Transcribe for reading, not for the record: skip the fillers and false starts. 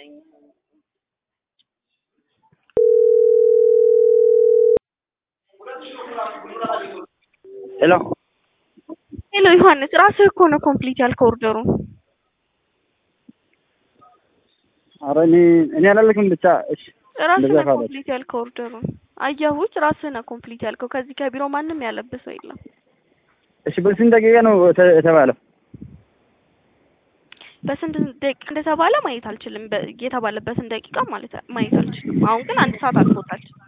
Hello. Hello, Johannes. Rasih ko na complete ያልከው ኦርደሩ እኔ አላለኩም ብቻ እሺ ራስህ ነው ኮምፕሊት ያልከው ኦርደሩ አያሁት ራስህ ነው ኮምፕሊት ያልከው ከዚህ ከቢሮ ማንንም ያለበሰው የለም እሺ በስንት ደቂቃ ነው የተባለው በስንት ደቂቃ እንደተባለ ማየት አልችልም የተባለበትን ደቂቃ ማለት ማየት አልችልም አሁን ግን 1 ሰዓት አልፎታል